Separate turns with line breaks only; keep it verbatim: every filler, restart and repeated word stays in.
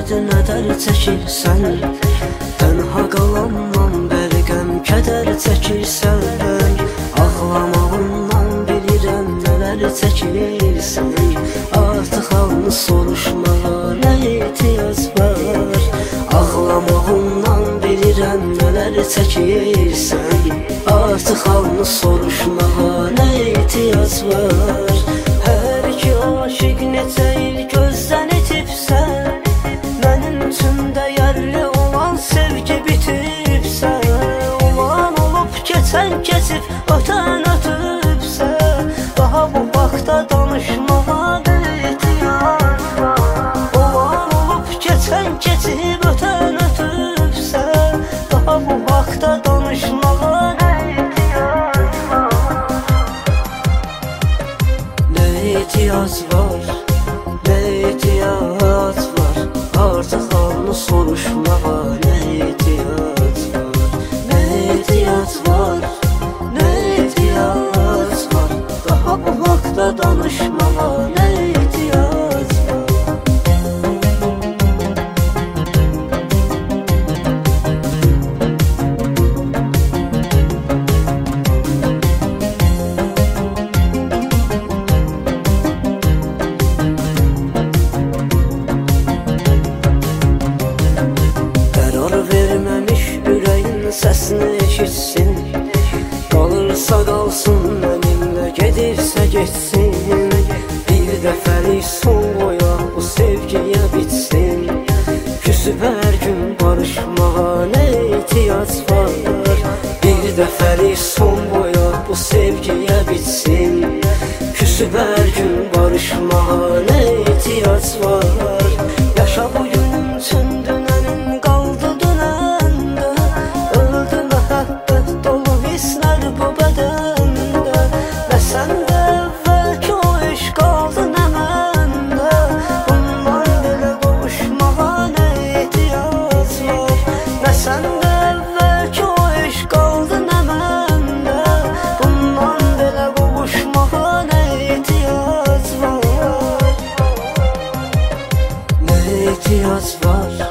nədir nədər çəkirsən? Tənha qalandan bəri qəm kədər çəkirsən. Ağlamağından bilirəm nələr çəkirsən. Artıq halını soruşmağa nə ehtiyac var? Ağlamağından bilirəm nələr çəkirsən. Artıq halını soruşmağa nə ehtiyac var? Hər iki aşiq neçə il gözdən itibsən. Mənim üçün dəyərli olan sevgi bitibsə. Olan olub keçən keçib ötən ötübsə. Daha bu vaxtda danışmağa ehtiyac var. Olan olub keçən keçib ötən ötübsə. Daha bu vaxtda danışmağa ehtiyac var. Nə ehtiyac var? Nə ehtiyac var? Artıq halını soruşmağa nə ehtiyac var? Nə ehtiyac var? Nə ehtiyac var? Daha bu vaxtda danışmağa nə ehtiyac var? Səsini eşitsin. Qalırsa qalsın mənimlə, gedirsə getsin. Bir dəfəlik son qoyaq bu sevgiyə bitsin. Küsüb hər gün barışmağa nə ehtiyac var? Bir dəfəlik son qoyaq bu sevgiyə bitsin. Küsüb hər gün barışmağa nə ehtiyac var? Yaşa bugün üçün dünənin qaldı dünəndə. Öldü məhəbbət dolu hisslər bu bədəndə. Nə səndə əvvəlki o eşq qaldı nə məndə. Bundan belə qovuşmağa nə ehtiyac var? Nə səndə əvvəlki o eşq qaldı nə məndə. Bundan belə qovuşmağa nə ehtiyac var? Nə ehtiyac var?